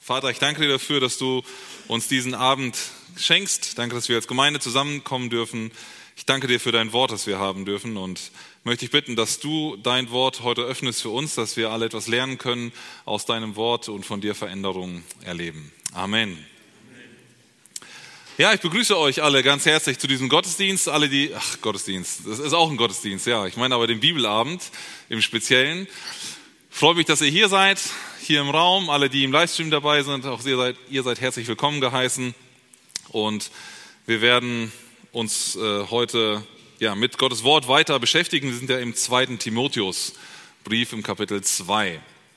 Vater, ich danke dir dafür, dass du uns diesen Abend schenkst. Danke, dass wir als Gemeinde zusammenkommen dürfen. Ich danke dir für dein Wort, das wir haben dürfen, und möchte dich bitten, dass du dein Wort heute öffnest für uns, dass wir alle etwas lernen können aus deinem Wort und von dir Veränderungen erleben. Amen. Ja, ich begrüße euch alle ganz herzlich zu diesem Gottesdienst. Gottesdienst, das ist auch ein Gottesdienst, ja. Ich meine aber den Bibelabend im Speziellen. Freue mich, dass ihr hier seid, hier im Raum. Alle, die im Livestream dabei sind, auch ihr seid herzlich willkommen geheißen. Und wir werden uns heute mit Gottes Wort weiter beschäftigen. Wir sind ja im 2. Timotheusbrief im Kapitel 2.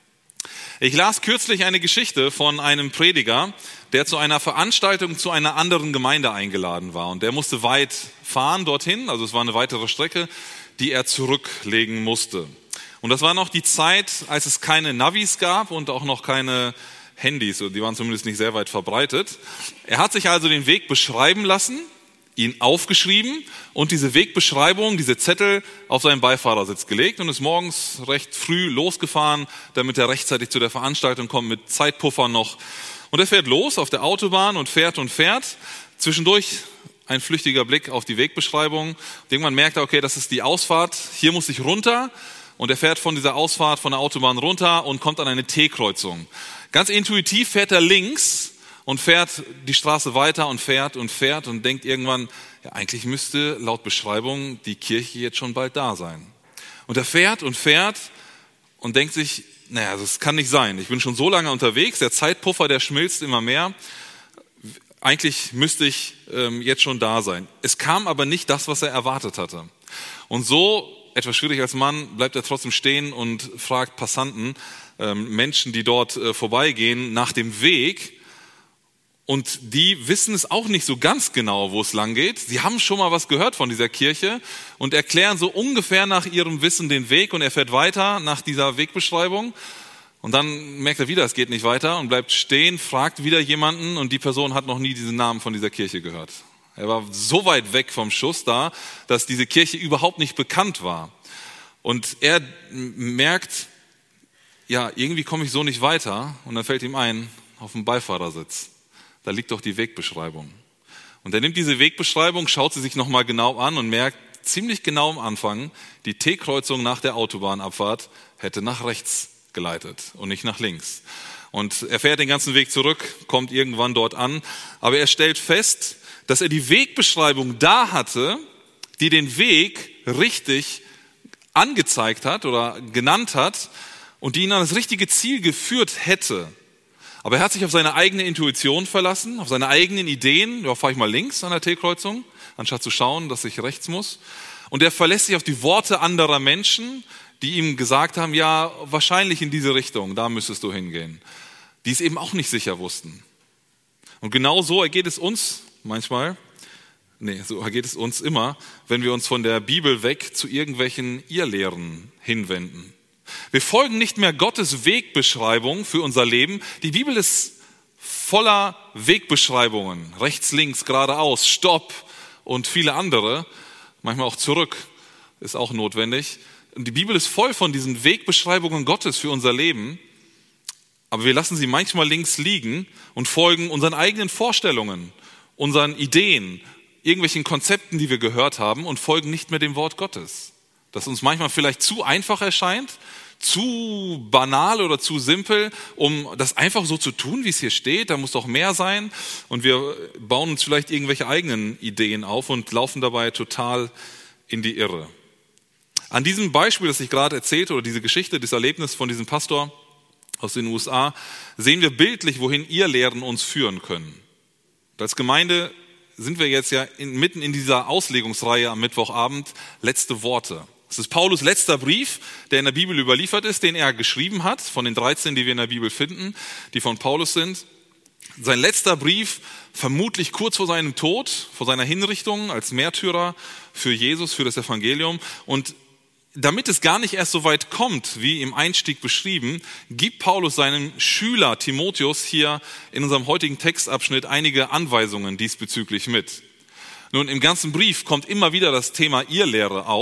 Ich las kürzlich eine Geschichte von einem Prediger, der zu einer Veranstaltung zu einer anderen Gemeinde eingeladen war. Und der musste weit fahren dorthin, also es war eine weitere Strecke, die er zurücklegen musste. Und das war noch die Zeit, als es keine Navis gab und auch noch keine Handys, die waren zumindest nicht sehr weit verbreitet. Er hat sich also den Weg beschreiben lassen, ihn aufgeschrieben und diese Wegbeschreibung, diese Zettel auf seinen Beifahrersitz gelegt und ist morgens recht früh losgefahren, damit er rechtzeitig zu der Veranstaltung kommt, mit Zeitpuffer noch. Und er fährt los auf der Autobahn und fährt und fährt. Zwischendurch ein flüchtiger Blick auf die Wegbeschreibung. Und irgendwann merkt er, okay, das ist die Ausfahrt, hier muss ich runter. Und er fährt von dieser Ausfahrt von der Autobahn runter und kommt an eine T-Kreuzung. Ganz intuitiv fährt er links und fährt die Straße weiter und fährt und denkt irgendwann, ja, eigentlich müsste laut Beschreibung die Kirche jetzt schon bald da sein. Und er fährt und denkt sich, naja, das kann nicht sein. Ich bin schon so lange unterwegs, der Zeitpuffer, der schmilzt immer mehr. Eigentlich müsste ich jetzt schon da sein. Es kam aber nicht das, was er erwartet hatte. Und so, etwas schwierig als Mann, bleibt er trotzdem stehen und fragt Passanten, Menschen, die dort vorbeigehen, nach dem Weg. Und die wissen es auch nicht so ganz genau, wo es lang geht. Sie haben schon mal was gehört von dieser Kirche und erklären so ungefähr nach ihrem Wissen den Weg. Und er fährt weiter nach dieser Wegbeschreibung. Und dann merkt er wieder, es geht nicht weiter und bleibt stehen, fragt wieder jemanden und die Person hat noch nie diesen Namen von dieser Kirche gehört. Er war so weit weg vom Schuss da, dass diese Kirche überhaupt nicht bekannt war. Und er merkt, ja, irgendwie komme ich so nicht weiter. Und dann fällt ihm ein, auf dem Beifahrersitz, da liegt doch die Wegbeschreibung. Und er nimmt diese Wegbeschreibung, schaut sie sich nochmal genau an und merkt ziemlich genau am Anfang, die T-Kreuzung nach der Autobahnabfahrt hätte nach rechts geleitet und nicht nach links. Und er fährt den ganzen Weg zurück, kommt irgendwann dort an, aber er stellt fest, dass er die Wegbeschreibung da hatte, die den Weg richtig angezeigt hat oder genannt hat und die ihn an das richtige Ziel geführt hätte. Aber er hat sich auf seine eigene Intuition verlassen, auf seine eigenen Ideen. Ja, fahre ich mal links an der T-Kreuzung, anstatt zu schauen, dass ich rechts muss. Und er verlässt sich auf die Worte anderer Menschen, die ihm gesagt haben, ja, wahrscheinlich in diese Richtung, da müsstest du hingehen. Die es eben auch nicht sicher wussten. Und genau so ergeht es uns manchmal, so ergeht es uns immer, wenn wir uns von der Bibel weg zu irgendwelchen Irrlehren hinwenden. Wir folgen nicht mehr Gottes Wegbeschreibung für unser Leben. Die Bibel ist voller Wegbeschreibungen. Rechts, links, geradeaus, Stopp und viele andere. Manchmal auch zurück ist auch notwendig. Und die Bibel ist voll von diesen Wegbeschreibungen Gottes für unser Leben. Aber wir lassen sie manchmal links liegen und folgen unseren eigenen Vorstellungen, unseren Ideen, irgendwelchen Konzepten, die wir gehört haben und folgen nicht mehr dem Wort Gottes. Das uns manchmal vielleicht zu einfach erscheint, zu banal oder zu simpel, um das einfach so zu tun, wie es hier steht. Da muss doch mehr sein. Und wir bauen uns vielleicht irgendwelche eigenen Ideen auf und laufen dabei total in die Irre. An diesem Beispiel, das ich gerade erzählte, oder diese Geschichte, das Erlebnis von diesem Pastor aus den USA, sehen wir bildlich, wohin Irrlehren uns führen können. Als Gemeinde sind wir jetzt ja mitten in dieser Auslegungsreihe am Mittwochabend, letzte Worte. Es ist Paulus' letzter Brief, der in der Bibel überliefert ist, den er geschrieben hat, von den 13, die wir in der Bibel finden, die von Paulus sind. Sein letzter Brief, vermutlich kurz vor seinem Tod, vor seiner Hinrichtung als Märtyrer für Jesus, für das Evangelium. Und damit es gar nicht erst so weit kommt, wie im Einstieg beschrieben, gibt Paulus seinem Schüler Timotheus hier in unserem heutigen Textabschnitt einige Anweisungen diesbezüglich mit. Nun, im ganzen Brief kommt immer wieder das Thema Irrlehre auf.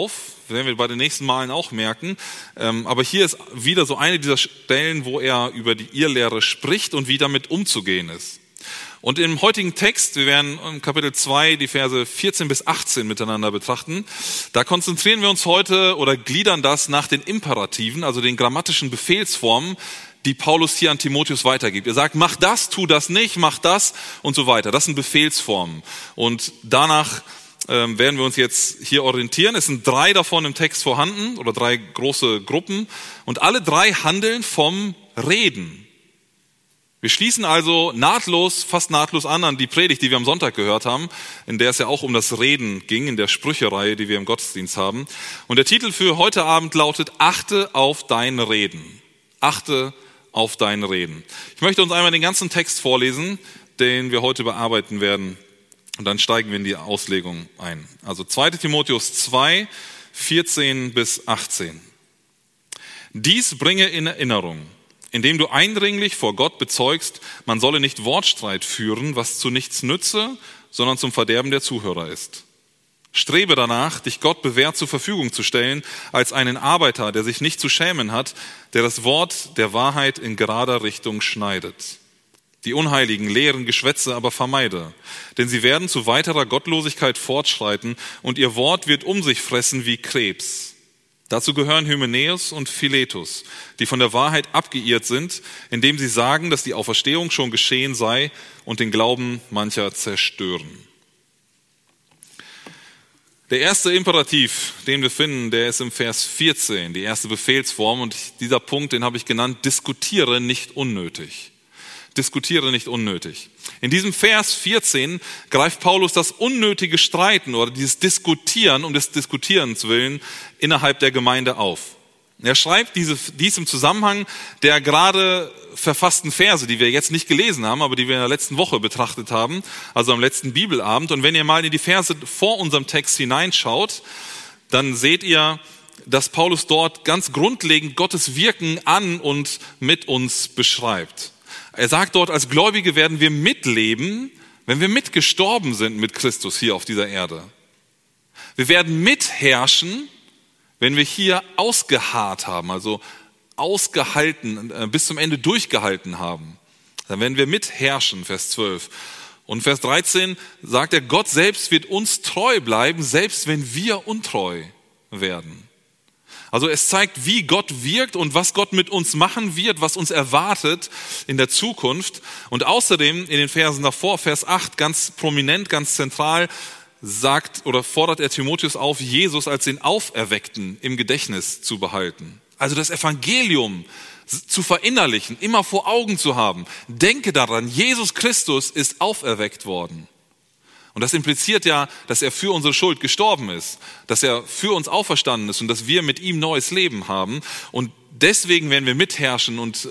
werden wir bei den nächsten Malen auch merken. Aber hier ist wieder so eine dieser Stellen, wo er über die Irrlehre spricht und wie damit umzugehen ist. Und im heutigen Text, wir werden im Kapitel 2 die Verse 14 bis 18 miteinander betrachten, da konzentrieren wir uns heute oder gliedern das nach den Imperativen, also den grammatischen Befehlsformen, die Paulus hier an Timotheus weitergibt. Er sagt, mach das, tu das nicht, mach das und so weiter. Das sind Befehlsformen. Und danach werden wir uns jetzt hier orientieren. Es sind 3 davon im Text vorhanden oder 3 große Gruppen und alle 3 handeln vom Reden. Wir schließen also fast nahtlos an die Predigt, die wir am Sonntag gehört haben, in der es ja auch um das Reden ging, in der Sprüchereihe, die wir im Gottesdienst haben. Und der Titel für heute Abend lautet, achte auf dein Reden. Achte auf dein Reden. Ich möchte uns einmal den ganzen Text vorlesen, den wir heute bearbeiten werden. Und dann steigen wir in die Auslegung ein. Also 2. Timotheus 2, 14 bis 18. Dies bringe in Erinnerung, indem du eindringlich vor Gott bezeugst, man solle nicht Wortstreit führen, was zu nichts nütze, sondern zum Verderben der Zuhörer ist. Strebe danach, dich Gott bewährt zur Verfügung zu stellen, als einen Arbeiter, der sich nicht zu schämen hat, der das Wort der Wahrheit in gerader Richtung schneidet. Die unheiligen, leeren Geschwätze aber vermeide, denn sie werden zu weiterer Gottlosigkeit fortschreiten und ihr Wort wird um sich fressen wie Krebs. Dazu gehören Hymenäus und Philetus, die von der Wahrheit abgeirrt sind, indem sie sagen, dass die Auferstehung schon geschehen sei und den Glauben mancher zerstören. Der erste Imperativ, den wir finden, der ist im Vers 14, die erste Befehlsform. Und dieser Punkt, den habe ich genannt, diskutiere nicht unnötig. Diskutiere nicht unnötig. In diesem Vers 14 greift Paulus das unnötige Streiten oder dieses Diskutieren um des Diskutierens willen innerhalb der Gemeinde auf. Er schreibt dies im Zusammenhang der gerade verfassten Verse, die wir jetzt nicht gelesen haben, aber die wir in der letzten Woche betrachtet haben, also am letzten Bibelabend. Und wenn ihr mal in die Verse vor unserem Text hineinschaut, dann seht ihr, dass Paulus dort ganz grundlegend Gottes Wirken an und mit uns beschreibt. Er sagt dort, als Gläubige werden wir mitleben, wenn wir mitgestorben sind mit Christus hier auf dieser Erde. Wir werden mitherrschen, wenn wir hier ausgeharrt haben, also ausgehalten, bis zum Ende durchgehalten haben. Dann werden wir mitherrschen, Vers 12. Und Vers 13 sagt er, Gott selbst wird uns treu bleiben, selbst wenn wir untreu werden. Also es zeigt, wie Gott wirkt und was Gott mit uns machen wird, was uns erwartet in der Zukunft. Und außerdem in den Versen davor, Vers 8, ganz prominent, ganz zentral, sagt oder fordert er Timotheus auf, Jesus als den Auferweckten im Gedächtnis zu behalten. Also das Evangelium zu verinnerlichen, immer vor Augen zu haben. Denke daran, Jesus Christus ist auferweckt worden. Und das impliziert ja, dass er für unsere Schuld gestorben ist, dass er für uns auferstanden ist und dass wir mit ihm neues Leben haben. Und deswegen werden wir mitherrschen und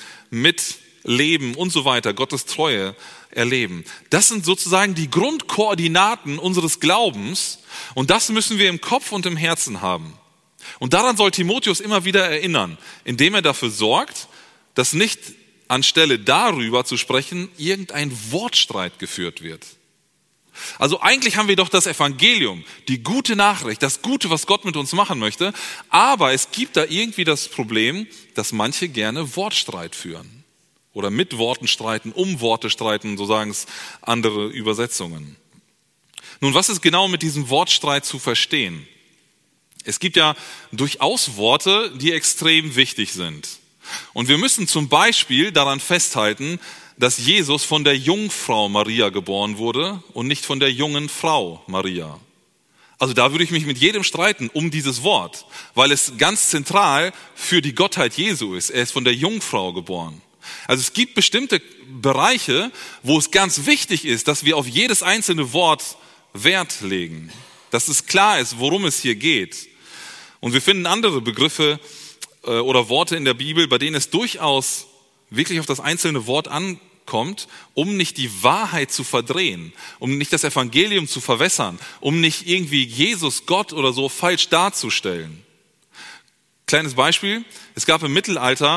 mitleben und so weiter, Gottes Treue erleben. Das sind sozusagen die Grundkoordinaten unseres Glaubens und das müssen wir im Kopf und im Herzen haben. Und daran soll Timotheus immer wieder erinnern, indem er dafür sorgt, dass nicht anstelle darüber zu sprechen, irgendein Wortstreit geführt wird. Also eigentlich haben wir doch das Evangelium, die gute Nachricht, das Gute, was Gott mit uns machen möchte, aber es gibt da irgendwie das Problem, dass manche gerne Wortstreit führen oder mit Worten streiten, um Worte streiten, so sagen es andere Übersetzungen. Nun, was ist genau mit diesem Wortstreit zu verstehen? Es gibt ja durchaus Worte, die extrem wichtig sind. Und wir müssen zum Beispiel daran festhalten, dass Jesus von der Jungfrau Maria geboren wurde und nicht von der jungen Frau Maria. Also da würde ich mich mit jedem streiten um dieses Wort, weil es ganz zentral für die Gottheit Jesu ist. Er ist von der Jungfrau geboren. Also es gibt bestimmte Bereiche, wo es ganz wichtig ist, dass wir auf jedes einzelne Wort Wert legen. Dass es klar ist, worum es hier geht. Und wir finden andere Begriffe oder Worte in der Bibel, bei denen es durchaus wirklich auf das einzelne Wort ankommt, um nicht die Wahrheit zu verdrehen, um nicht das Evangelium zu verwässern, um nicht irgendwie Jesus, Gott oder so falsch darzustellen. Kleines Beispiel, es gab im Mittelalter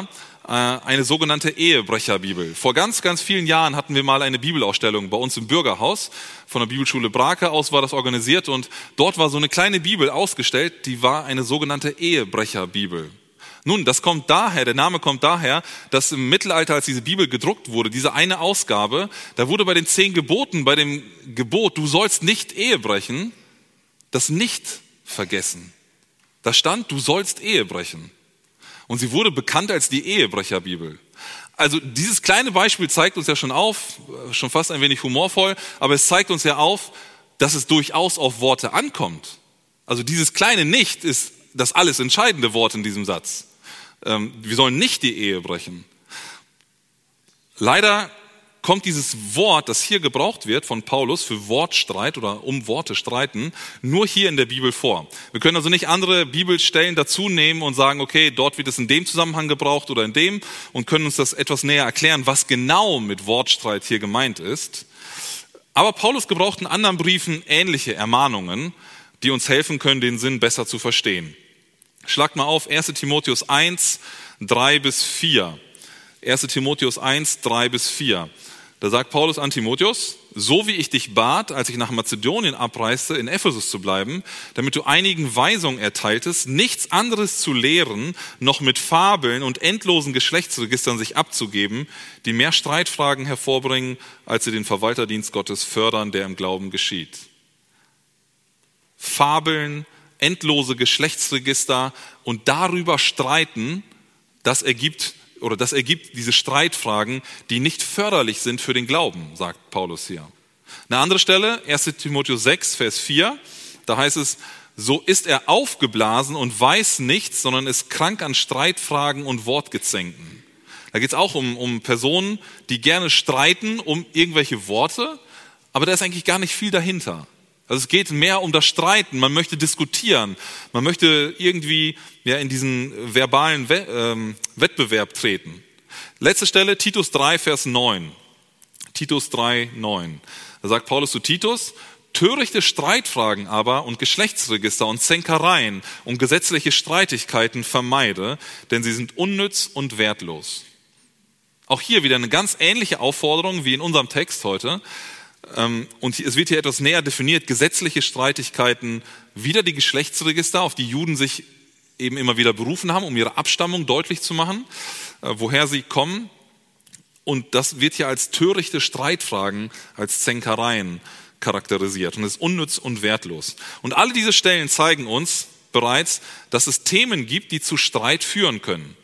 eine sogenannte Ehebrecherbibel. Vor ganz, ganz vielen Jahren hatten wir mal eine Bibelausstellung bei uns im Bürgerhaus. Von der Bibelschule Brake aus war das organisiert und dort war so eine kleine Bibel ausgestellt, die war eine sogenannte Ehebrecherbibel. Nun, der Name kommt daher, dass im Mittelalter, als diese Bibel gedruckt wurde, diese eine Ausgabe, da wurde bei den 10 Geboten, bei dem Gebot, du sollst nicht Ehe brechen, das nicht vergessen. Da stand, du sollst Ehe brechen. Und sie wurde bekannt als die Ehebrecherbibel. Also dieses kleine Beispiel zeigt uns ja schon fast ein wenig humorvoll, aber es zeigt uns ja auf, dass es durchaus auf Worte ankommt. Also dieses kleine Nicht ist das alles entscheidende Wort in diesem Satz. Wir sollen nicht die Ehe brechen. Leider kommt dieses Wort, das hier gebraucht wird von Paulus für Wortstreit oder um Worte streiten, nur hier in der Bibel vor. Wir können also nicht andere Bibelstellen dazu nehmen und sagen, okay, dort wird es in dem Zusammenhang gebraucht oder in dem und können uns das etwas näher erklären, was genau mit Wortstreit hier gemeint ist. Aber Paulus gebraucht in anderen Briefen ähnliche Ermahnungen, die uns helfen können, den Sinn besser zu verstehen. Schlagt mal auf 1. Timotheus 1, 3-4. 1. Timotheus 1, 3-4. Da sagt Paulus an Timotheus, so wie ich dich bat, als ich nach Mazedonien abreiste, in Ephesus zu bleiben, damit du einigen Weisung erteiltest, nichts anderes zu lehren, noch mit Fabeln und endlosen Geschlechtsregistern sich abzugeben, die mehr Streitfragen hervorbringen, als sie den Verwalterdienst Gottes fördern, der im Glauben geschieht. Fabeln, endlose Geschlechtsregister und darüber streiten, das ergibt diese Streitfragen, die nicht förderlich sind für den Glauben, sagt Paulus hier. Eine andere Stelle, 1. Timotheus 6, Vers 4, da heißt es, so ist er aufgeblasen und weiß nichts, sondern ist krank an Streitfragen und Wortgezänken. Da geht es auch um Personen, die gerne streiten um irgendwelche Worte, aber da ist eigentlich gar nicht viel dahinter. Also es geht mehr um das Streiten, man möchte diskutieren, man möchte irgendwie in diesen verbalen Wettbewerb treten. Letzte Stelle, Titus 3, Vers 9. Titus 3, 9. Da sagt Paulus zu Titus, törichte Streitfragen aber und Geschlechtsregister und Zänkereien und gesetzliche Streitigkeiten vermeide, denn sie sind unnütz und wertlos. Auch hier wieder eine ganz ähnliche Aufforderung wie in unserem Text heute. Und es wird hier etwas näher definiert, gesetzliche Streitigkeiten, wieder die Geschlechtsregister, auf die Juden sich eben immer wieder berufen haben, um ihre Abstammung deutlich zu machen, woher sie kommen. Und das wird hier als törichte Streitfragen, als Zänkereien charakterisiert und ist unnütz und wertlos. Und alle diese Stellen zeigen uns bereits, dass es Themen gibt, die zu Streit führen können.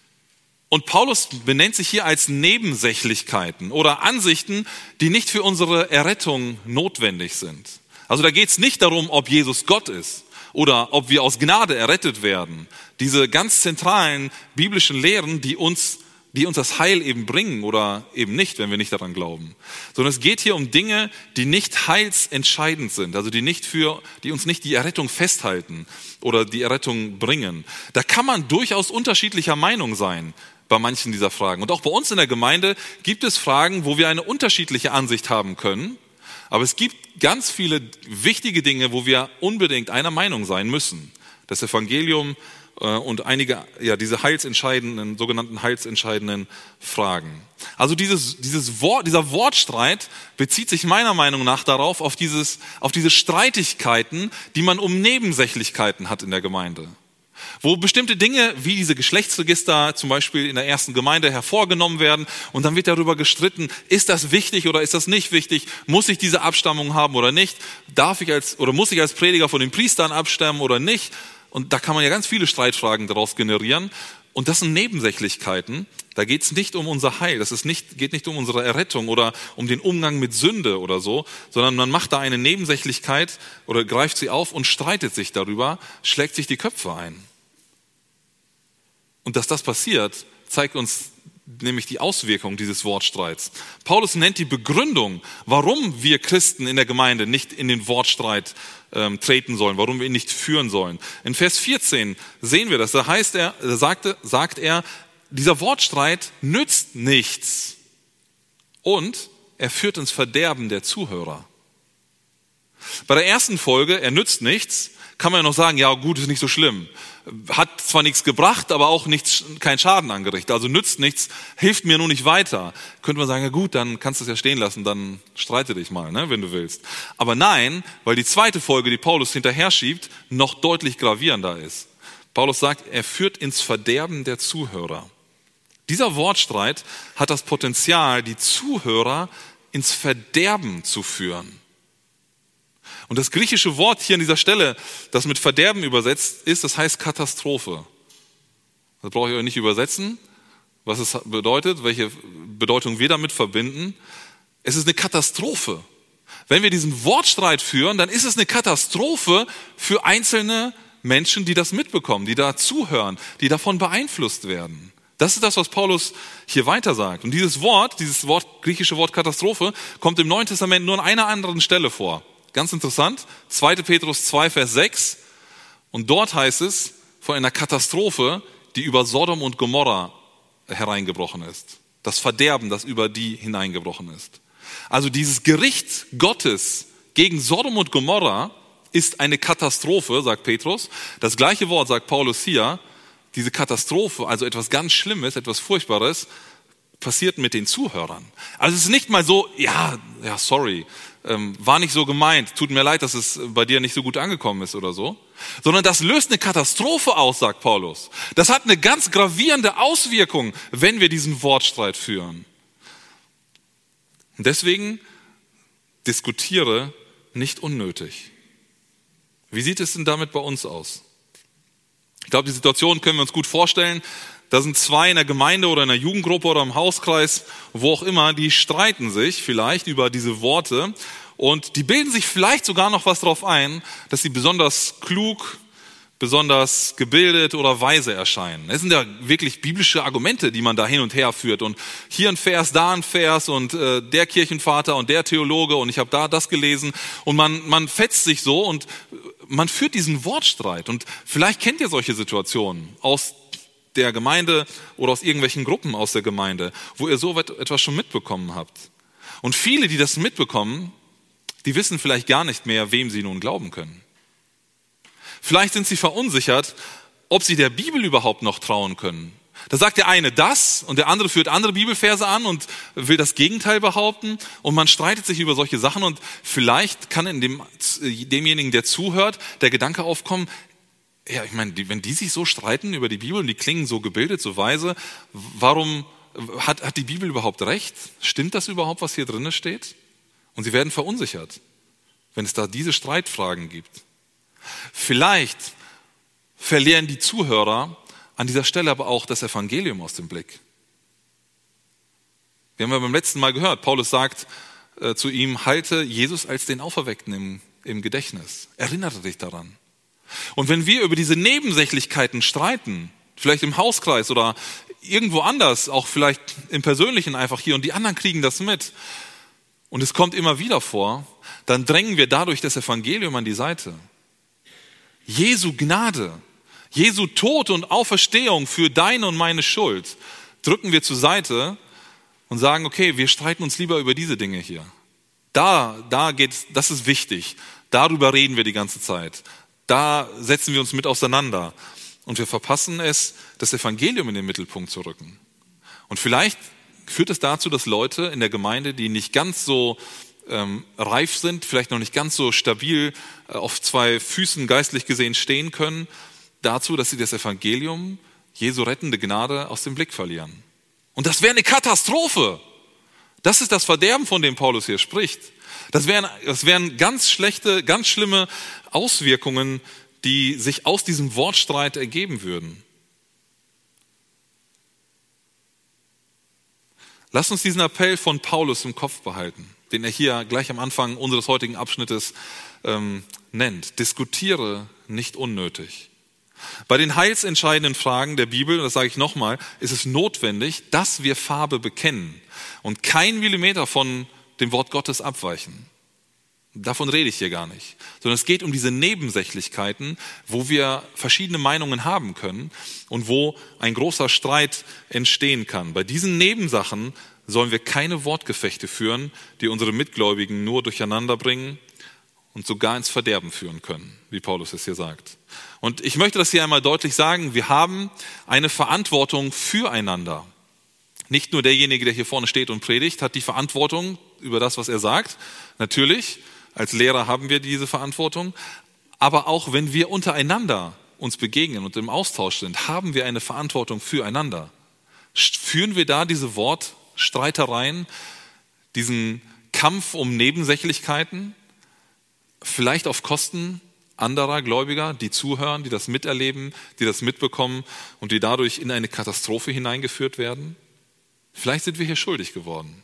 Und Paulus benennt sich hier als Nebensächlichkeiten oder Ansichten, die nicht für unsere Errettung notwendig sind. Also da geht es nicht darum, ob Jesus Gott ist oder ob wir aus Gnade errettet werden. Diese ganz zentralen biblischen Lehren, die uns das Heil eben bringen oder eben nicht, wenn wir nicht daran glauben. Sondern es geht hier um Dinge, die nicht heilsentscheidend sind, also die uns nicht die Errettung festhalten oder die Errettung bringen. Da kann man durchaus unterschiedlicher Meinung sein bei manchen dieser Fragen. Und auch bei uns in der Gemeinde gibt es Fragen, wo wir eine unterschiedliche Ansicht haben können. Aber es gibt ganz viele wichtige Dinge, wo wir unbedingt einer Meinung sein müssen. Das Evangelium und einige, diese sogenannten heilsentscheidenden Fragen. Also dieser Wortstreit bezieht sich meiner Meinung nach darauf, auf diese Streitigkeiten, die man um Nebensächlichkeiten hat in der Gemeinde. Wo bestimmte Dinge wie diese Geschlechtsregister zum Beispiel in der ersten Gemeinde hervorgenommen werden und dann wird darüber gestritten, ist das wichtig oder ist das nicht wichtig? Muss ich diese Abstammung haben oder nicht? Muss ich als Prediger von den Priestern abstammen oder nicht? Und da kann man ja ganz viele Streitfragen daraus generieren. Und das sind Nebensächlichkeiten. Da geht es nicht um unser Heil. Geht nicht um unsere Errettung oder um den Umgang mit Sünde oder so, sondern man macht da eine Nebensächlichkeit oder greift sie auf und streitet sich darüber, schlägt sich die Köpfe ein. Und dass das passiert, zeigt uns nämlich die Auswirkung dieses Wortstreits. Paulus nennt die Begründung, warum wir Christen in der Gemeinde nicht in den Wortstreit treten sollen, warum wir ihn nicht führen sollen. In Vers 14 sehen wir das. Da sagt er, dieser Wortstreit nützt nichts und er führt ins Verderben der Zuhörer. Bei der ersten Folge, er nützt nichts, kann man ja noch sagen, ja gut, ist nicht so schlimm. hat zwar nichts gebracht, aber auch keinen Schaden angerichtet, also nützt nichts, hilft mir nur nicht weiter. Könnte man sagen, ja gut, dann kannst du es ja stehen lassen, dann streite dich mal, ne, wenn du willst. Aber nein, weil die zweite Folge, die Paulus hinterher schiebt, noch deutlich gravierender ist. Paulus sagt, er führt ins Verderben der Zuhörer. Dieser Wortstreit hat das Potenzial, die Zuhörer ins Verderben zu führen. Und das griechische Wort hier an dieser Stelle, das mit Verderben übersetzt ist, das heißt Katastrophe. Das brauche ich euch nicht übersetzen, was es bedeutet, welche Bedeutung wir damit verbinden. Es ist eine Katastrophe. Wenn wir diesen Wortstreit führen, dann ist es eine Katastrophe für einzelne Menschen, die das mitbekommen, die da zuhören, die davon beeinflusst werden. Das ist das, was Paulus hier weiter sagt. Und dieses griechische Wort Katastrophe, kommt im Neuen Testament nur an einer anderen Stelle vor. Ganz interessant, 2. Petrus 2, Vers 6. Und dort heißt es von einer Katastrophe, die über Sodom und Gomorra hereingebrochen ist. Das Verderben, das über die hineingebrochen ist. Also dieses Gericht Gottes gegen Sodom und Gomorra ist eine Katastrophe, sagt Petrus. Das gleiche Wort sagt Paulus hier. Diese Katastrophe, also etwas ganz Schlimmes, etwas Furchtbares, passiert mit den Zuhörern. Also es ist nicht mal so, sorry, war nicht so gemeint, tut mir leid, dass es bei dir nicht so gut angekommen ist oder so, sondern das löst eine Katastrophe aus, sagt Paulus. Das hat eine ganz gravierende Auswirkung, wenn wir diesen Wortstreit führen. Und deswegen diskutiere nicht unnötig. Wie sieht es denn damit bei uns aus? Ich glaube, die Situation können wir uns gut vorstellen. Da sind zwei in der Gemeinde oder in der Jugendgruppe oder im Hauskreis, wo auch immer, die streiten sich vielleicht über diese Worte und die bilden sich vielleicht sogar noch was darauf ein, dass sie besonders klug, besonders gebildet oder weise erscheinen. Es sind ja wirklich biblische Argumente, die man da hin und her führt und hier ein Vers, da ein Vers und der Kirchenvater und der Theologe und ich habe da das gelesen und man fetzt sich so und man führt diesen Wortstreit und vielleicht kennt ihr solche Situationen aus der Gemeinde oder aus irgendwelchen Gruppen aus der Gemeinde, wo ihr so etwas schon mitbekommen habt. Und viele, die das mitbekommen, die wissen vielleicht gar nicht mehr, wem sie nun glauben können. Vielleicht sind sie verunsichert, ob sie der Bibel überhaupt noch trauen können. Da sagt der eine das und der andere führt andere Bibelverse an und will das Gegenteil behaupten und man streitet sich über solche Sachen und vielleicht kann in demjenigen, der zuhört, der Gedanke aufkommen, ja, ich meine, wenn die sich so streiten über die Bibel und die klingen so gebildet, so weise, warum hat die Bibel überhaupt recht? Stimmt das überhaupt, was hier drin steht? Und sie werden verunsichert, wenn es da diese Streitfragen gibt. Vielleicht verlieren die Zuhörer an dieser Stelle aber auch das Evangelium aus dem Blick. Wir haben ja beim letzten Mal gehört, Paulus sagt zu ihm, halte Jesus als den Auferweckten im Gedächtnis. Erinnere dich daran. Und wenn wir über diese Nebensächlichkeiten streiten, vielleicht im Hauskreis oder irgendwo anders, auch vielleicht im Persönlichen einfach hier und die anderen kriegen das mit und es kommt immer wieder vor, dann drängen wir dadurch das Evangelium an die Seite. Jesu Gnade, Jesu Tod und Auferstehung für deine und meine Schuld drücken wir zur Seite und sagen, okay, wir streiten uns lieber über diese Dinge hier. Da geht's, das ist wichtig. Darüber reden wir die ganze Zeit. Da setzen wir uns mit auseinander. Und wir verpassen es, das Evangelium in den Mittelpunkt zu rücken. Und vielleicht führt es dazu, dass Leute in der Gemeinde, die nicht ganz so reif sind, vielleicht noch nicht ganz so stabil auf zwei Füßen geistlich gesehen stehen können, dazu, dass sie das Evangelium, Jesu rettende Gnade, aus dem Blick verlieren. Und das wäre eine Katastrophe. Das ist das Verderben, von dem Paulus hier spricht. Das wären ganz schlechte, ganz schlimme Auswirkungen, die sich aus diesem Wortstreit ergeben würden. Lasst uns diesen Appell von Paulus im Kopf behalten, den er hier gleich am Anfang unseres heutigen Abschnittes nennt. Diskutiere nicht unnötig. Bei den heilsentscheidenden Fragen der Bibel, das sage ich nochmal, ist es notwendig, dass wir Farbe bekennen und kein Millimeter von dem Wort Gottes abweichen. Davon rede ich hier gar nicht. Sondern es geht um diese Nebensächlichkeiten, wo wir verschiedene Meinungen haben können und wo ein großer Streit entstehen kann. Bei diesen Nebensachen sollen wir keine Wortgefechte führen, die unsere Mitgläubigen nur durcheinander bringen und sogar ins Verderben führen können, wie Paulus es hier sagt. Und ich möchte das hier einmal deutlich sagen, wir haben eine Verantwortung füreinander. Nicht nur derjenige, der hier vorne steht und predigt, hat die Verantwortung über das, was er sagt. Natürlich, als Lehrer haben wir diese Verantwortung. Aber auch wenn wir untereinander uns begegnen und im Austausch sind, haben wir eine Verantwortung füreinander. Führen wir da diese Wortstreitereien, diesen Kampf um Nebensächlichkeiten, vielleicht auf Kosten anderer Gläubiger, die zuhören, die das miterleben, die das mitbekommen und die dadurch in eine Katastrophe hineingeführt werden? Vielleicht sind wir hier schuldig geworden.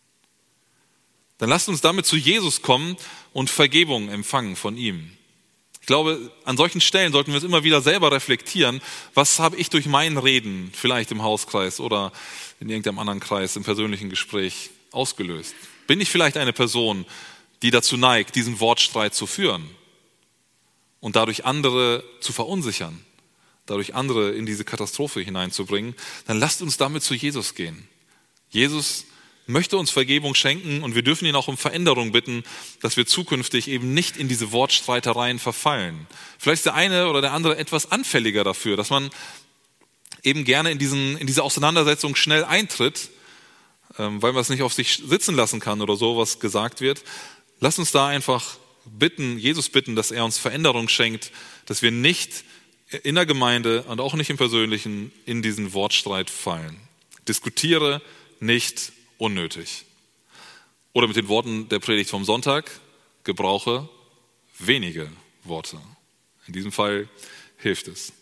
Dann lasst uns damit zu Jesus kommen und Vergebung empfangen von ihm. Ich glaube, an solchen Stellen sollten wir es immer wieder selber reflektieren. Was habe ich durch mein Reden, vielleicht im Hauskreis oder in irgendeinem anderen Kreis, im persönlichen Gespräch ausgelöst? Bin ich vielleicht eine Person, die dazu neigt, diesen Wortstreit zu führen und dadurch andere zu verunsichern, dadurch andere in diese Katastrophe hineinzubringen? Dann lasst uns damit zu Jesus gehen. Jesus möchte uns Vergebung schenken und wir dürfen ihn auch um Veränderung bitten, dass wir zukünftig eben nicht in diese Wortstreitereien verfallen. Vielleicht ist der eine oder der andere etwas anfälliger dafür, dass man eben gerne in diese Auseinandersetzung schnell eintritt, weil man es nicht auf sich sitzen lassen kann oder so, was gesagt wird. Lasst uns da einfach Jesus bitten, dass er uns Veränderung schenkt, dass wir nicht in der Gemeinde und auch nicht im Persönlichen in diesen Wortstreit fallen. Diskutiere nicht unnötig. Oder mit den Worten der Predigt vom Sonntag, gebrauche wenige Worte. In diesem Fall hilft es.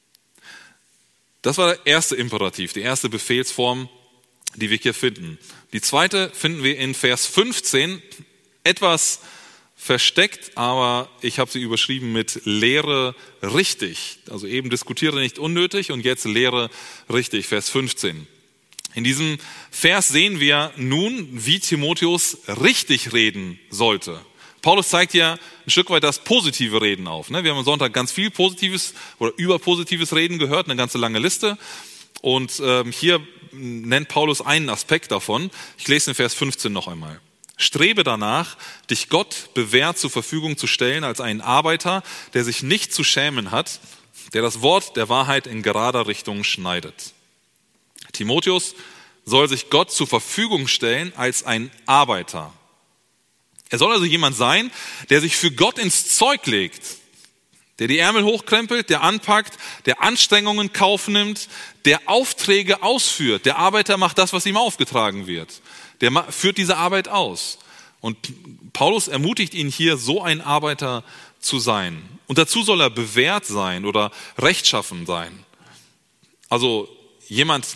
Das war der erste Imperativ, die erste Befehlsform, die wir hier finden. Die zweite finden wir in Vers 15, etwas versteckt, aber ich habe sie überschrieben mit Lehre richtig. Also eben diskutiere nicht unnötig und jetzt Lehre richtig, Vers 15. In diesem Vers sehen wir nun, wie Timotheus richtig reden sollte. Paulus zeigt ja ein Stück weit das positive Reden auf. Wir haben am Sonntag ganz viel positives oder überpositives Reden gehört, eine ganze lange Liste. Und hier nennt Paulus einen Aspekt davon. Ich lese den Vers 15 noch einmal. Strebe danach, dich Gott bewährt zur Verfügung zu stellen als einen Arbeiter, der sich nicht zu schämen hat, der das Wort der Wahrheit in gerader Richtung schneidet. Timotheus soll sich Gott zur Verfügung stellen als ein Arbeiter. Er soll also jemand sein, der sich für Gott ins Zeug legt, der die Ärmel hochkrempelt, der anpackt, der Anstrengungen in Kauf nimmt, der Aufträge ausführt. Der Arbeiter macht das, was ihm aufgetragen wird. Der führt diese Arbeit aus. Und Paulus ermutigt ihn hier, so ein Arbeiter zu sein. Und dazu soll er bewährt sein oder rechtschaffen sein. Also jemand,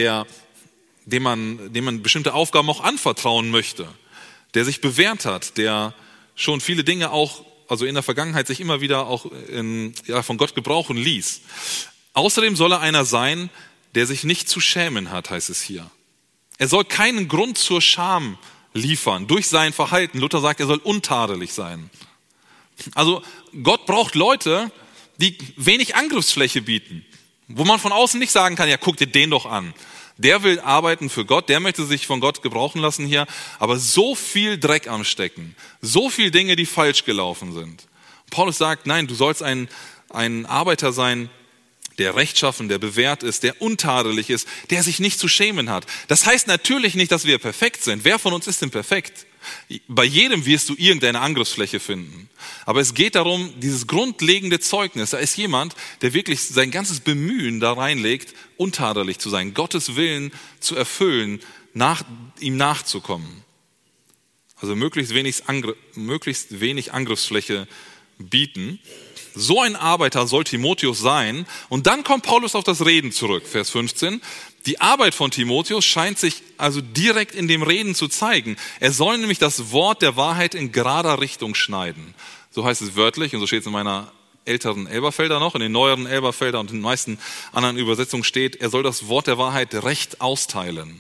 dem man bestimmte Aufgaben auch anvertrauen möchte, der sich bewährt hat, der schon viele Dinge auch, also in der Vergangenheit sich immer wieder auch von Gott gebrauchen ließ. Außerdem soll er einer sein, der sich nicht zu schämen hat, heißt es hier. Er soll keinen Grund zur Scham liefern durch sein Verhalten. Luther sagt, er soll untadelig sein. Also Gott braucht Leute, die wenig Angriffsfläche bieten, wo man von außen nicht sagen kann, ja, guck dir den doch an. Der will arbeiten für Gott, der möchte sich von Gott gebrauchen lassen hier, aber so viel Dreck am Stecken, so viel Dinge, die falsch gelaufen sind. Paulus sagt, nein, du sollst ein Arbeiter sein, der rechtschaffen, der bewährt ist, der untadelig ist, der sich nicht zu schämen hat. Das heißt natürlich nicht, dass wir perfekt sind. Wer von uns ist denn perfekt? Bei jedem wirst du irgendeine Angriffsfläche finden. Aber es geht darum, dieses grundlegende Zeugnis. Da ist jemand, der wirklich sein ganzes Bemühen da reinlegt, untadelig zu sein, Gottes Willen zu erfüllen, ihm nachzukommen. Also möglichst wenig Angriffsfläche bieten. So ein Arbeiter soll Timotheus sein. Und dann kommt Paulus auf das Reden zurück, Vers 15. Die Arbeit von Timotheus scheint sich also direkt in dem Reden zu zeigen. Er soll nämlich das Wort der Wahrheit in gerader Richtung schneiden. So heißt es wörtlich und so steht es in meiner älteren Elberfelder noch. In den neueren Elberfelder und in den meisten anderen Übersetzungen steht, er soll das Wort der Wahrheit recht austeilen.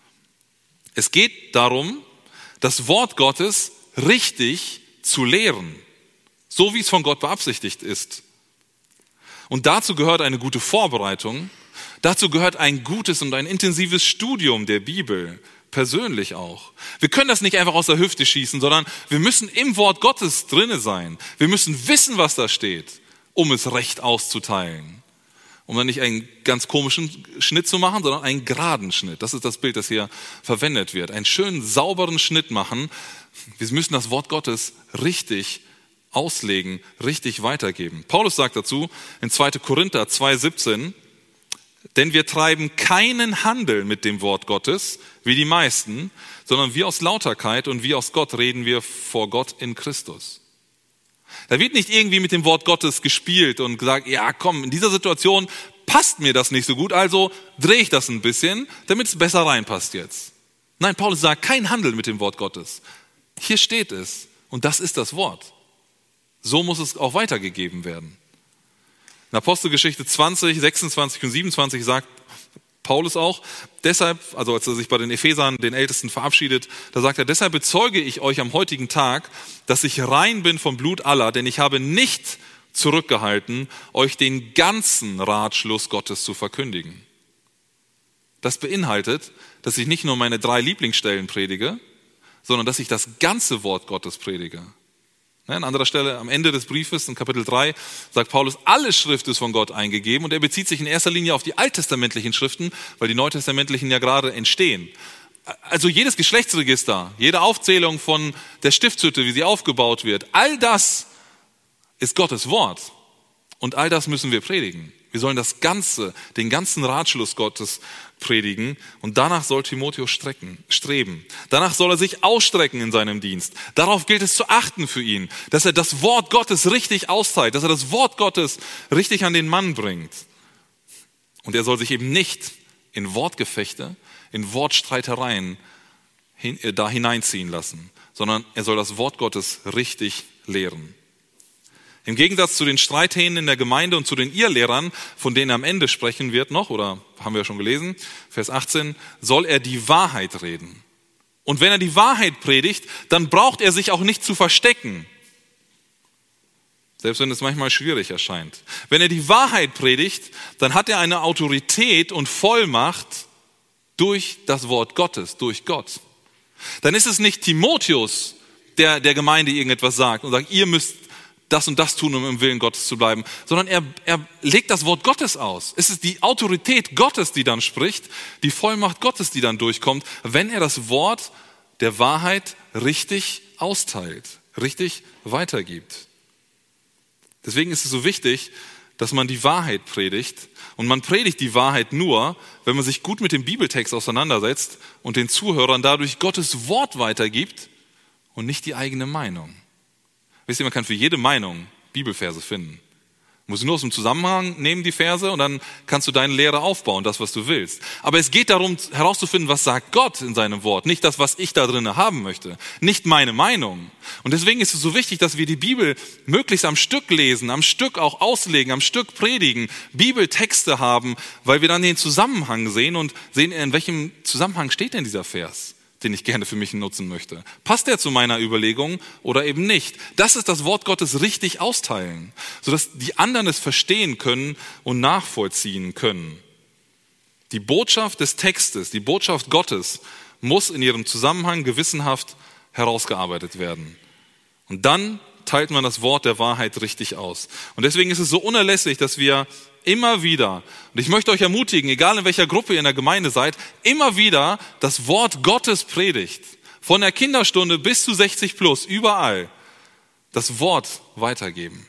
Es geht darum, das Wort Gottes richtig zu lehren. So wie es von Gott beabsichtigt ist. Und dazu gehört eine gute Vorbereitung, dazu gehört ein gutes und ein intensives Studium der Bibel, persönlich auch. Wir können das nicht einfach aus der Hüfte schießen, sondern wir müssen im Wort Gottes drinne sein. Wir müssen wissen, was da steht, um es recht auszuteilen. Um dann nicht einen ganz komischen Schnitt zu machen, sondern einen geraden Schnitt. Das ist das Bild, das hier verwendet wird. Einen schönen, sauberen Schnitt machen. Wir müssen das Wort Gottes richtig auslegen, richtig weitergeben. Paulus sagt dazu in 2. Korinther 2,17, denn wir treiben keinen Handel mit dem Wort Gottes, wie die meisten, sondern wie aus Lauterkeit und wie aus Gott reden wir vor Gott in Christus. Da wird nicht irgendwie mit dem Wort Gottes gespielt und gesagt, ja komm, in dieser Situation passt mir das nicht so gut, also drehe ich das ein bisschen, damit es besser reinpasst jetzt. Nein, Paulus sagt, kein Handel mit dem Wort Gottes. Hier steht es und das ist das Wort. So muss es auch weitergegeben werden. In Apostelgeschichte 20, 26 und 27 sagt Paulus auch, deshalb, also als er sich bei den Ephesern, den Ältesten, verabschiedet, da sagt er, deshalb bezeuge ich euch am heutigen Tag, dass ich rein bin vom Blut aller, denn ich habe nicht zurückgehalten, euch den ganzen Ratschluss Gottes zu verkündigen. Das beinhaltet, dass ich nicht nur meine 3 Lieblingsstellen predige, sondern dass ich das ganze Wort Gottes predige. An anderer Stelle, am Ende des Briefes, in Kapitel 3, sagt Paulus, alle Schrift ist von Gott eingegeben und er bezieht sich in erster Linie auf die alttestamentlichen Schriften, weil die neutestamentlichen ja gerade entstehen. Also jedes Geschlechtsregister, jede Aufzählung von der Stiftshütte, wie sie aufgebaut wird, all das ist Gottes Wort und all das müssen wir predigen. Wir sollen das Ganze, den ganzen Ratschluss Gottes predigen und danach soll Timotheus streben. Danach soll er sich ausstrecken in seinem Dienst. Darauf gilt es zu achten für ihn, dass er das Wort Gottes richtig austeilt, dass er das Wort Gottes richtig an den Mann bringt. Und er soll sich eben nicht in Wortgefechte, in Wortstreitereien da hineinziehen lassen, sondern er soll das Wort Gottes richtig lehren. Im Gegensatz zu den Streithähnen in der Gemeinde und zu den Irrlehrern, von denen er am Ende sprechen wird noch, oder haben wir ja schon gelesen, Vers 18, soll er die Wahrheit reden. Und wenn er die Wahrheit predigt, dann braucht er sich auch nicht zu verstecken. Selbst wenn es manchmal schwierig erscheint. Wenn er die Wahrheit predigt, dann hat er eine Autorität und Vollmacht durch das Wort Gottes, durch Gott. Dann ist es nicht Timotheus, der Gemeinde irgendetwas sagt und sagt, ihr müsst das und das tun, um im Willen Gottes zu bleiben, sondern er legt das Wort Gottes aus. Es ist die Autorität Gottes, die dann spricht, die Vollmacht Gottes, die dann durchkommt, wenn er das Wort der Wahrheit richtig austeilt, richtig weitergibt. Deswegen ist es so wichtig, dass man die Wahrheit predigt. Und man predigt die Wahrheit nur, wenn man sich gut mit dem Bibeltext auseinandersetzt und den Zuhörern dadurch Gottes Wort weitergibt und nicht die eigene Meinung. Wisst ihr, man kann für jede Meinung Bibelverse finden. Du musst nur aus dem Zusammenhang nehmen die Verse und dann kannst du deine Lehre aufbauen, das, was du willst. Aber es geht darum, herauszufinden, was sagt Gott in seinem Wort. Nicht das, was ich da drin haben möchte. Nicht meine Meinung. Und deswegen ist es so wichtig, dass wir die Bibel möglichst am Stück lesen, am Stück auch auslegen, am Stück predigen, Bibeltexte haben, weil wir dann den Zusammenhang sehen und sehen, in welchem Zusammenhang steht denn dieser Vers, den ich gerne für mich nutzen möchte. Passt der zu meiner Überlegung oder eben nicht? Das ist das Wort Gottes richtig austeilen, sodass die anderen es verstehen können und nachvollziehen können. Die Botschaft des Textes, die Botschaft Gottes muss in ihrem Zusammenhang gewissenhaft herausgearbeitet werden. Und dann teilt man das Wort der Wahrheit richtig aus. Und deswegen ist es so unerlässlich, dass wir immer wieder, und ich möchte euch ermutigen, egal in welcher Gruppe ihr in der Gemeinde seid, immer wieder das Wort Gottes predigt. Von der Kinderstunde bis zu 60 plus, überall das Wort weitergeben.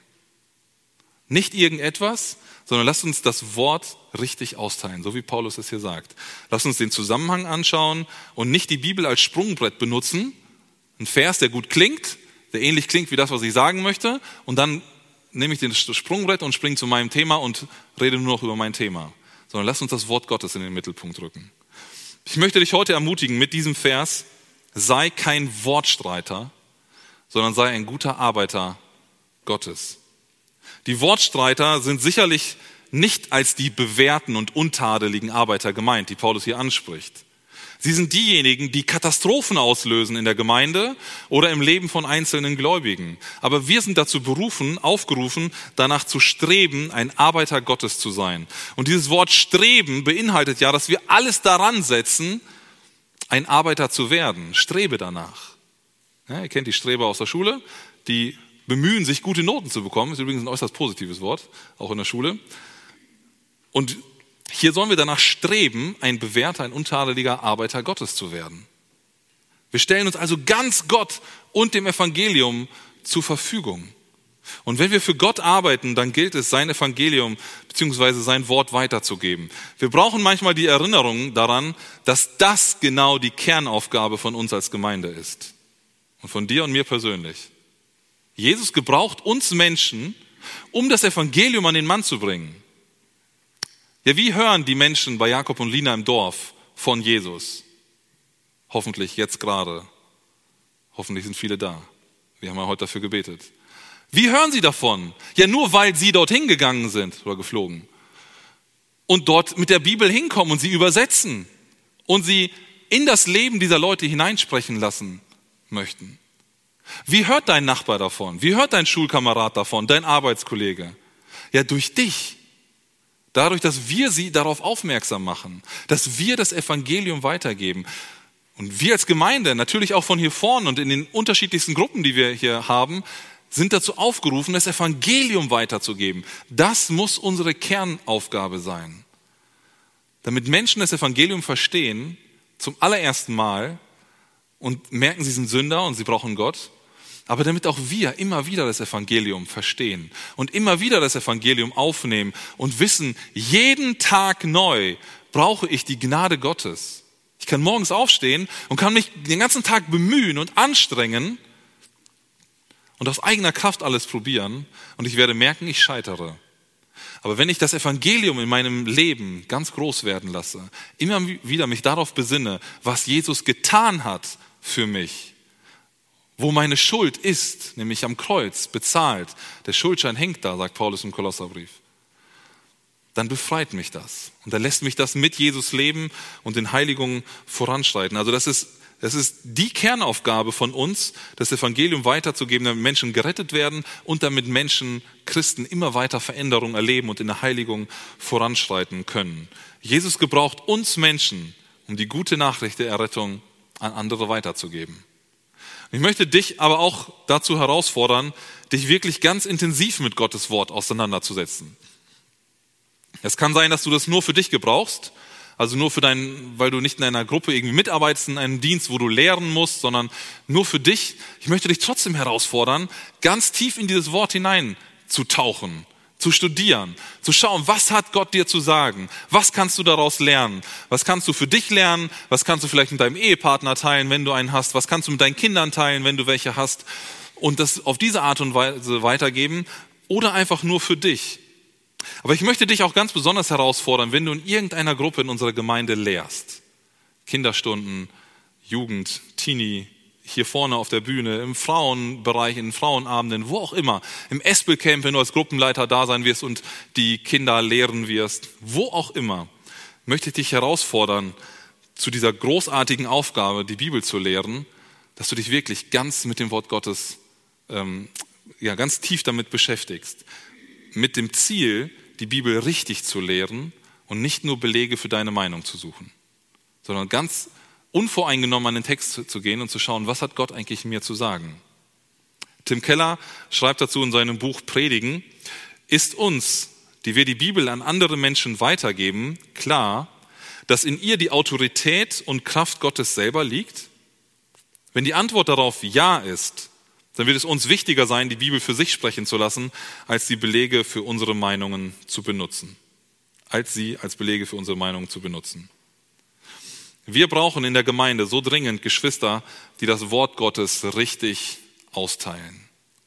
Nicht irgendetwas, sondern lasst uns das Wort richtig austeilen, so wie Paulus es hier sagt. Lasst uns den Zusammenhang anschauen und nicht die Bibel als Sprungbrett benutzen. Ein Vers, der gut klingt, der ähnlich klingt wie das, was ich sagen möchte, und dann nehme ich den Sprungbrett und springe zu meinem Thema und rede nur noch über mein Thema. Sondern lass uns das Wort Gottes in den Mittelpunkt rücken. Ich möchte dich heute ermutigen mit diesem Vers, sei kein Wortstreiter, sondern sei ein guter Arbeiter Gottes. Die Wortstreiter sind sicherlich nicht als die bewährten und untadeligen Arbeiter gemeint, die Paulus hier anspricht. Sie sind diejenigen, die Katastrophen auslösen in der Gemeinde oder im Leben von einzelnen Gläubigen. Aber wir sind dazu aufgerufen, danach zu streben, ein Arbeiter Gottes zu sein. Und dieses Wort streben beinhaltet ja, dass wir alles daran setzen, ein Arbeiter zu werden. Strebe danach. Ja, ihr kennt die Streber aus der Schule, die bemühen sich, gute Noten zu bekommen. Ist übrigens ein äußerst positives Wort, auch in der Schule. Und hier sollen wir danach streben, ein bewährter, ein untadeliger Arbeiter Gottes zu werden. Wir stellen uns also ganz Gott und dem Evangelium zur Verfügung. Und wenn wir für Gott arbeiten, dann gilt es, sein Evangelium bzw. sein Wort weiterzugeben. Wir brauchen manchmal die Erinnerung daran, dass das genau die Kernaufgabe von uns als Gemeinde ist. Und von dir und mir persönlich. Jesus gebraucht uns Menschen, um das Evangelium an den Mann zu bringen. Ja, wie hören die Menschen bei Jakob und Lina im Dorf von Jesus? Hoffentlich jetzt gerade. Hoffentlich sind viele da. Wir haben ja heute dafür gebetet. Wie hören sie davon? Ja, nur weil sie dorthin gegangen sind oder geflogen und dort mit der Bibel hinkommen und sie übersetzen und sie in das Leben dieser Leute hineinsprechen lassen möchten. Wie hört dein Nachbar davon? Wie hört dein Schulkamerad davon, dein Arbeitskollege? Ja, durch dich. Dadurch, dass wir sie darauf aufmerksam machen, dass wir das Evangelium weitergeben. Und wir als Gemeinde, natürlich auch von hier vorne und in den unterschiedlichsten Gruppen, die wir hier haben, sind dazu aufgerufen, das Evangelium weiterzugeben. Das muss unsere Kernaufgabe sein. Damit Menschen das Evangelium verstehen, zum allerersten Mal und merken, sie sind Sünder und sie brauchen Gott, aber damit auch wir immer wieder das Evangelium verstehen und immer wieder das Evangelium aufnehmen und wissen, jeden Tag neu brauche ich die Gnade Gottes. Ich kann morgens aufstehen und kann mich den ganzen Tag bemühen und anstrengen und aus eigener Kraft alles probieren und ich werde merken, ich scheitere. Aber wenn ich das Evangelium in meinem Leben ganz groß werden lasse, immer wieder mich darauf besinne, was Jesus getan hat für mich, wo meine Schuld ist, nämlich am Kreuz, bezahlt, der Schuldschein hängt da, sagt Paulus im Kolosserbrief, dann befreit mich das. Und dann lässt mich das mit Jesus leben und in Heiligungen voranschreiten. Also das ist die Kernaufgabe von uns, das Evangelium weiterzugeben, damit Menschen gerettet werden und damit Menschen, Christen, immer weiter Veränderung erleben und in der Heiligung voranschreiten können. Jesus gebraucht uns Menschen, um die gute Nachricht der Errettung an andere weiterzugeben. Ich möchte dich aber auch dazu herausfordern, dich wirklich ganz intensiv mit Gottes Wort auseinanderzusetzen. Es kann sein, dass du das nur für dich gebrauchst, also nur weil du nicht in einer Gruppe irgendwie mitarbeitest, in einem Dienst, wo du lehren musst, sondern nur für dich. Ich möchte dich trotzdem herausfordern, ganz tief in dieses Wort hineinzutauchen, zu studieren, zu schauen, was hat Gott dir zu sagen? Was kannst du daraus lernen? Was kannst du für dich lernen? Was kannst du vielleicht mit deinem Ehepartner teilen, wenn du einen hast? Was kannst du mit deinen Kindern teilen, wenn du welche hast? Und das auf diese Art und Weise weitergeben oder einfach nur für dich. Aber ich möchte dich auch ganz besonders herausfordern, wenn du in irgendeiner Gruppe in unserer Gemeinde lehrst. Kinderstunden, Jugend, Teenie, hier vorne auf der Bühne, im Frauenbereich, in Frauenabenden, wo auch immer, im Espelcamp, wenn du als Gruppenleiter da sein wirst und die Kinder lehren wirst, wo auch immer, möchte ich dich herausfordern, zu dieser großartigen Aufgabe, die Bibel zu lehren, dass du dich wirklich ganz mit dem Wort Gottes, ganz tief damit beschäftigst. Mit dem Ziel, die Bibel richtig zu lehren und nicht nur Belege für deine Meinung zu suchen, sondern ganz unvoreingenommen an den Text zu gehen und zu schauen, was hat Gott eigentlich mir zu sagen. Tim Keller schreibt dazu in seinem Buch Predigen, ist uns, die wir die Bibel an andere Menschen weitergeben, klar, dass in ihr die Autorität und Kraft Gottes selber liegt? Wenn die Antwort darauf ja ist, dann wird es uns wichtiger sein, die Bibel für sich sprechen zu lassen, als die Belege für unsere Meinungen zu benutzen. Als Belege für unsere Meinungen zu benutzen. Wir brauchen in der Gemeinde so dringend Geschwister, die das Wort Gottes richtig austeilen.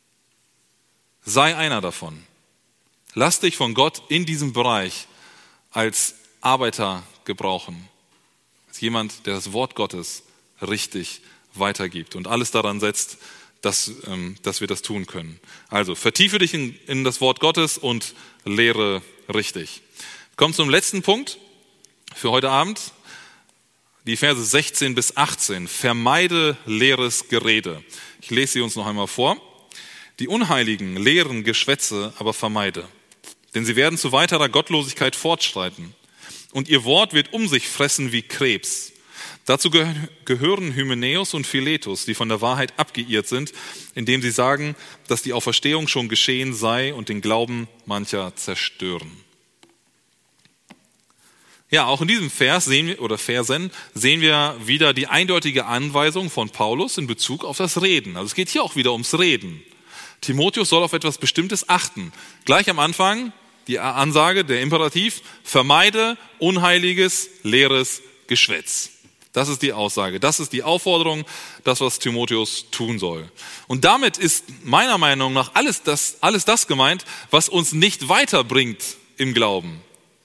Sei einer davon. Lass dich von Gott in diesem Bereich als Arbeiter gebrauchen. Als jemand, der das Wort Gottes richtig weitergibt und alles daran setzt, dass wir das tun können. Also vertiefe dich in das Wort Gottes und lehre richtig. Kommen zum letzten Punkt für heute Abend. Die Verse 16 bis 18. Vermeide leeres Gerede. Ich lese sie uns noch einmal vor. Die Unheiligen lehren Geschwätze, aber vermeide. Denn sie werden zu weiterer Gottlosigkeit fortschreiten. Und ihr Wort wird um sich fressen wie Krebs. Dazu gehören Hymenäus und Philetus, die von der Wahrheit abgeirrt sind, indem sie sagen, dass die Auferstehung schon geschehen sei und den Glauben mancher zerstören. Ja, auch in diesem Versen sehen wir wieder die eindeutige Anweisung von Paulus in Bezug auf das Reden. Also es geht hier auch wieder ums Reden. Timotheus soll auf etwas Bestimmtes achten. Gleich am Anfang die Ansage, der Imperativ: Vermeide unheiliges, leeres Geschwätz. Das ist die Aussage, das ist die Aufforderung, das, was Timotheus tun soll. Und damit ist meiner Meinung nach alles das gemeint, was uns nicht weiterbringt im Glauben.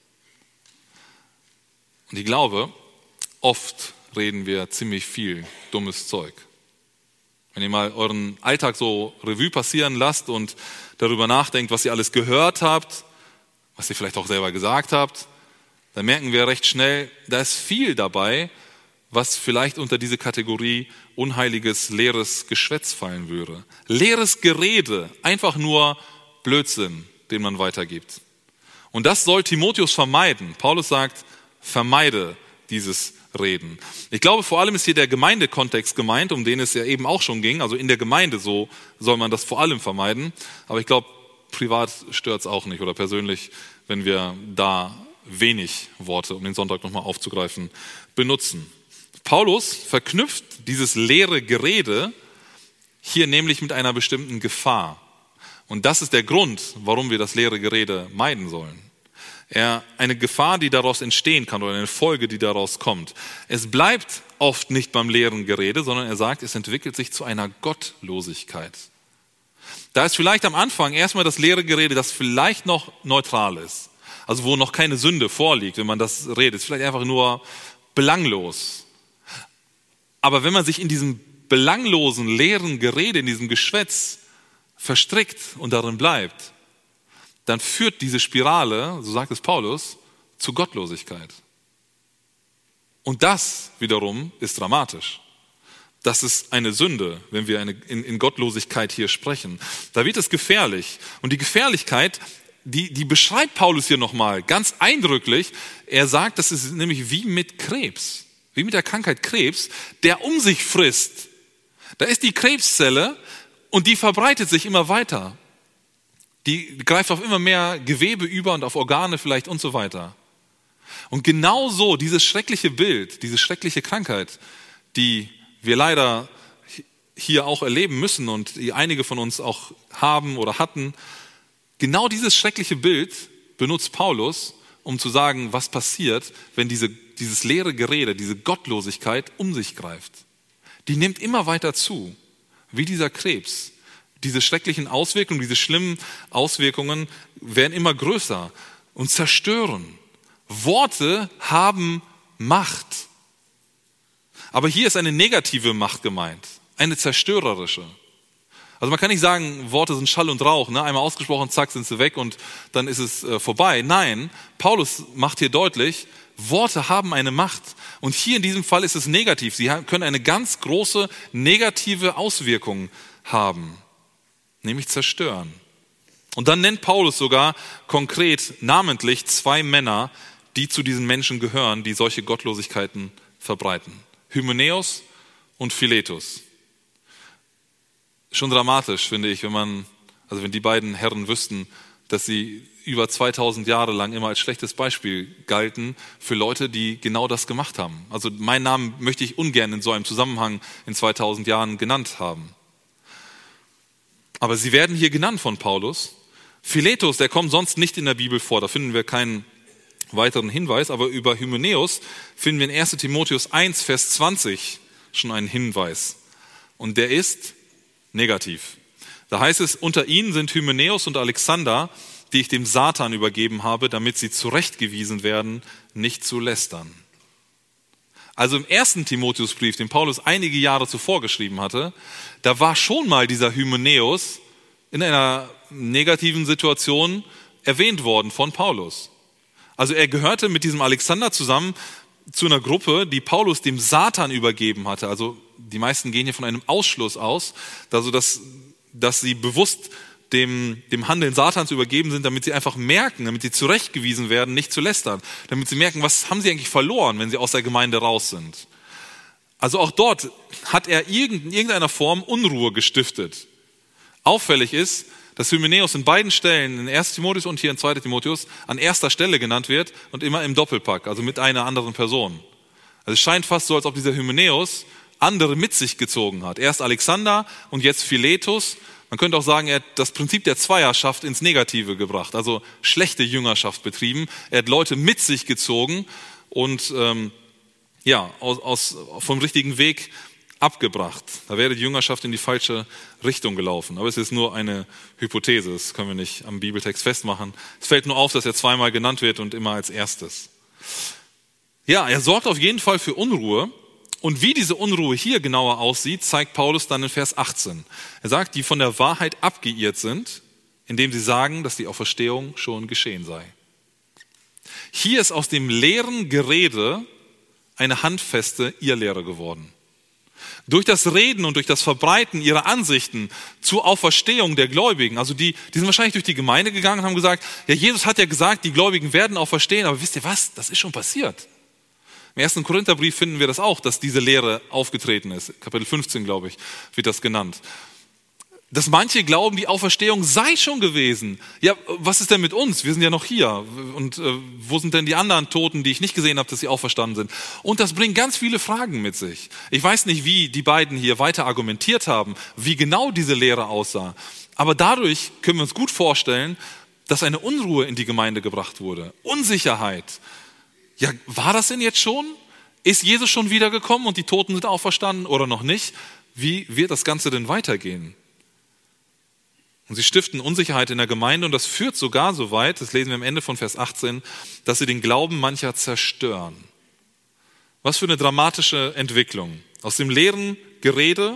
Und ich glaube, oft reden wir ziemlich viel dummes Zeug. Wenn ihr mal euren Alltag so Revue passieren lasst und darüber nachdenkt, was ihr alles gehört habt, was ihr vielleicht auch selber gesagt habt, dann merken wir recht schnell, da ist viel dabei, was vielleicht unter diese Kategorie unheiliges, leeres Geschwätz fallen würde. Leeres Gerede, einfach nur Blödsinn, den man weitergibt. Und das soll Timotheus vermeiden. Paulus sagt, vermeide dieses Reden. Ich glaube, vor allem ist hier der Gemeindekontext gemeint, um den es ja eben auch schon ging. Also in der Gemeinde so soll man das vor allem vermeiden. Aber ich glaube, privat stört es auch nicht oder persönlich, wenn wir da wenig Worte, um den Sonntag nochmal aufzugreifen, benutzen. Paulus verknüpft dieses leere Gerede hier nämlich mit einer bestimmten Gefahr. Und das ist der Grund, warum wir das leere Gerede meiden sollen. Eine Gefahr, die daraus entstehen kann oder eine Folge, die daraus kommt. Es bleibt oft nicht beim leeren Gerede, sondern er sagt, es entwickelt sich zu einer Gottlosigkeit. Da ist vielleicht am Anfang erstmal das leere Gerede, das vielleicht noch neutral ist. Also wo noch keine Sünde vorliegt, wenn man das redet. Ist vielleicht einfach nur belanglos. Aber wenn man sich in diesem belanglosen, leeren Gerede, in diesem Geschwätz verstrickt und darin bleibt, dann führt diese Spirale, so sagt es Paulus, zu Gottlosigkeit. Und das wiederum ist dramatisch. Das ist eine Sünde, wenn wir in Gottlosigkeit hier sprechen. Da wird es gefährlich. Und die Gefährlichkeit, die beschreibt Paulus hier nochmal ganz eindrücklich. Er sagt, das ist nämlich wie mit Krebs, wie mit der Krankheit Krebs, der um sich frisst. Da ist die Krebszelle und die verbreitet sich immer weiter. Die greift auf immer mehr Gewebe über und auf Organe vielleicht und so weiter. Und genau so dieses schreckliche Bild, diese schreckliche Krankheit, die wir leider hier auch erleben müssen und die einige von uns auch haben oder hatten, genau dieses schreckliche Bild benutzt Paulus, um zu sagen, was passiert, wenn dieses leere Gerede, diese Gottlosigkeit um sich greift. Die nimmt immer weiter zu, wie dieser Krebs. Diese schrecklichen Auswirkungen, diese schlimmen Auswirkungen werden immer größer und zerstören. Worte haben Macht. Aber hier ist eine negative Macht gemeint, eine zerstörerische. Also man kann nicht sagen, Worte sind Schall und Rauch, ne? Einmal ausgesprochen, zack, sind sie weg und dann ist es vorbei. Nein, Paulus macht hier deutlich, Worte haben eine Macht. Und hier in diesem Fall ist es negativ. Sie können eine ganz große negative Auswirkung haben, nämlich zerstören. Und dann nennt Paulus sogar konkret, namentlich 2 Männer, die zu diesen Menschen gehören, die solche Gottlosigkeiten verbreiten. Hymenäus und Philetus. Schon dramatisch, finde ich, wenn die beiden Herren wüssten, dass sie über 2000 Jahre lang immer als schlechtes Beispiel galten für Leute, die genau das gemacht haben. Also meinen Namen möchte ich ungern in so einem Zusammenhang in 2000 Jahren genannt haben. Aber sie werden hier genannt von Paulus. Philetus, der kommt sonst nicht in der Bibel vor, da finden wir keinen weiteren Hinweis, aber über Hymenäus finden wir in 1. Timotheus 1, Vers 20 schon einen Hinweis. Und der ist negativ. Da heißt es, unter ihnen sind Hymenäus und Alexander, die ich dem Satan übergeben habe, damit sie zurechtgewiesen werden, nicht zu lästern. Also im 1. Timotheusbrief, den Paulus einige Jahre zuvor geschrieben hatte, da war schon mal dieser Hymenäus in einer negativen Situation erwähnt worden von Paulus. Also er gehörte mit diesem Alexander zusammen zu einer Gruppe, die Paulus dem Satan übergeben hatte. Also die meisten gehen hier von einem Ausschluss aus, also dass sie bewusst dem Handeln Satans übergeben sind, damit sie einfach merken, damit sie zurechtgewiesen werden, nicht zu lästern. Damit sie merken, was haben sie eigentlich verloren, wenn sie aus der Gemeinde raus sind. Also auch dort hat er in irgendeiner Form Unruhe gestiftet. Auffällig ist, dass Hymenäus in beiden Stellen, in 1. Timotheus und hier in 2. Timotheus, an erster Stelle genannt wird und immer im Doppelpack, also mit einer anderen Person. Also es scheint fast so, als ob dieser Hymenäus andere mit sich gezogen hat. Erst Alexander und jetzt Philetus. Man könnte auch sagen, er hat das Prinzip der Zweierschaft ins Negative gebracht, also schlechte Jüngerschaft betrieben. Er hat Leute mit sich gezogen und vom richtigen Weg abgebracht. Da wäre die Jüngerschaft in die falsche Richtung gelaufen. Aber es ist nur eine Hypothese, das können wir nicht am Bibeltext festmachen. Es fällt nur auf, dass er zweimal genannt wird und immer als erstes. Ja, er sorgt auf jeden Fall für Unruhe. Und wie diese Unruhe hier genauer aussieht, zeigt Paulus dann in Vers 18. Er sagt, die von der Wahrheit abgeirrt sind, indem sie sagen, dass die Auferstehung schon geschehen sei. Hier ist aus dem leeren Gerede eine handfeste Irrlehre geworden. Durch das Reden und durch das Verbreiten ihrer Ansichten zur Auferstehung der Gläubigen, also die sind wahrscheinlich durch die Gemeinde gegangen und haben gesagt, ja, Jesus hat ja gesagt, die Gläubigen werden auferstehen, aber wisst ihr was, das ist schon passiert. Im 1. Korintherbrief finden wir das auch, dass diese Lehre aufgetreten ist. Kapitel 15, glaube ich, wird das genannt. Dass manche glauben, die Auferstehung sei schon gewesen. Ja, was ist denn mit uns? Wir sind ja noch hier. Und wo sind denn die anderen Toten, die ich nicht gesehen habe, dass sie auferstanden sind? Und das bringt ganz viele Fragen mit sich. Ich weiß nicht, wie die beiden hier weiter argumentiert haben, wie genau diese Lehre aussah. Aber dadurch können wir uns gut vorstellen, dass eine Unruhe in die Gemeinde gebracht wurde. Unsicherheit. Ja, war das denn jetzt schon? Ist Jesus schon wiedergekommen und die Toten sind auferstanden oder noch nicht? Wie wird das Ganze denn weitergehen? Und sie stiften Unsicherheit in der Gemeinde und das führt sogar so weit, das lesen wir am Ende von Vers 18, dass sie den Glauben mancher zerstören. Was für eine dramatische Entwicklung. Aus dem leeren Gerede,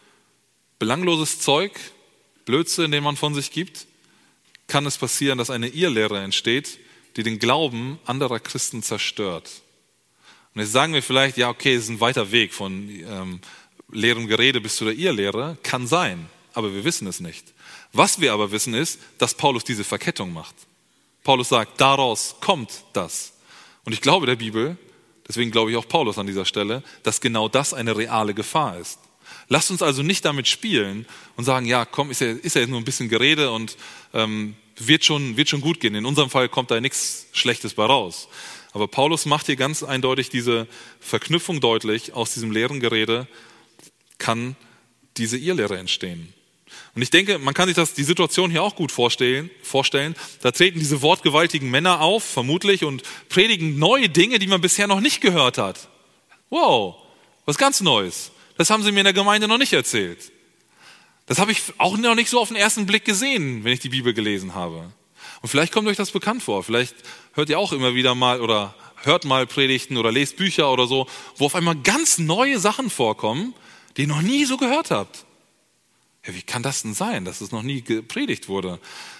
belangloses Zeug, Blödsinn, den man von sich gibt, kann es passieren, dass eine Irrlehre entsteht, die den Glauben anderer Christen zerstört. Und jetzt sagen wir vielleicht, ja okay, es ist ein weiter Weg von leerem Gerede bis zu der Irrlehre, kann sein, aber wir wissen es nicht. Was wir aber wissen ist, dass Paulus diese Verkettung macht. Paulus sagt, daraus kommt das. Und ich glaube der Bibel, deswegen glaube ich auch Paulus an dieser Stelle, dass genau das eine reale Gefahr ist. Lasst uns also nicht damit spielen und sagen, ja komm, ist ja jetzt nur ein bisschen Gerede und wird schon gut gehen. In unserem Fall kommt da nichts Schlechtes bei raus. Aber Paulus macht hier ganz eindeutig diese Verknüpfung deutlich, aus diesem leeren Gerede kann diese Irrlehre entstehen. Und ich denke, man kann sich die Situation hier auch gut vorstellen. Da treten diese wortgewaltigen Männer auf, vermutlich, und predigen neue Dinge, die man bisher noch nicht gehört hat. Wow, was ganz Neues. Das haben sie mir in der Gemeinde noch nicht erzählt. Das habe ich auch noch nicht so auf den ersten Blick gesehen, wenn ich die Bibel gelesen habe. Und vielleicht kommt euch das bekannt vor. Vielleicht hört ihr auch immer wieder mal oder hört mal Predigten oder lest Bücher oder so, wo auf einmal ganz neue Sachen vorkommen, die ihr noch nie so gehört habt. Ja, wie kann das denn sein, dass es noch nie gepredigt wurde?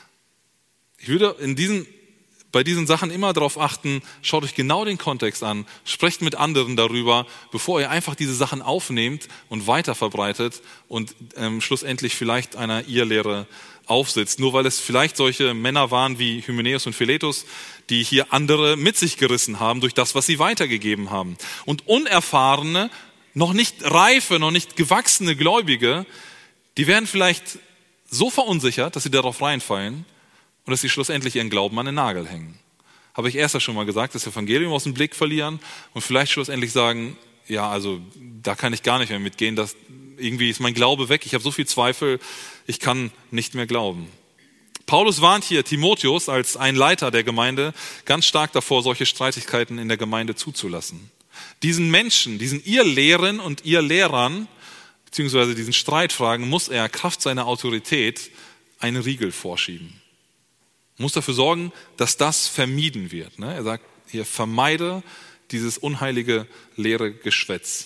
Ich würde bei diesen Sachen immer darauf achten, schaut euch genau den Kontext an, sprecht mit anderen darüber, bevor ihr einfach diese Sachen aufnehmt und weiter verbreitet und schlussendlich vielleicht einer Irrlehre aufsitzt. Nur weil es vielleicht solche Männer waren wie Hymenäus und Philetus, die hier andere mit sich gerissen haben durch das, was sie weitergegeben haben. Und unerfahrene, noch nicht reife, noch nicht gewachsene Gläubige, die werden vielleicht so verunsichert, dass sie darauf reinfallen und dass sie schlussendlich ihren Glauben an den Nagel hängen. Habe ich erst schon mal gesagt, das Evangelium aus dem Blick verlieren und vielleicht schlussendlich sagen, ja, also da kann ich gar nicht mehr mitgehen, irgendwie ist mein Glaube weg, ich habe so viel Zweifel, ich kann nicht mehr glauben. Paulus warnt hier Timotheus als ein Leiter der Gemeinde ganz stark davor, solche Streitigkeiten in der Gemeinde zuzulassen. Diesen Menschen, diesen Irrlehren und Irrlehrern, beziehungsweise diesen Streitfragen, muss er Kraft seiner Autorität einen Riegel vorschieben. Muss dafür sorgen, dass das vermieden wird. Er sagt hier, vermeide dieses unheilige, leere Geschwätz.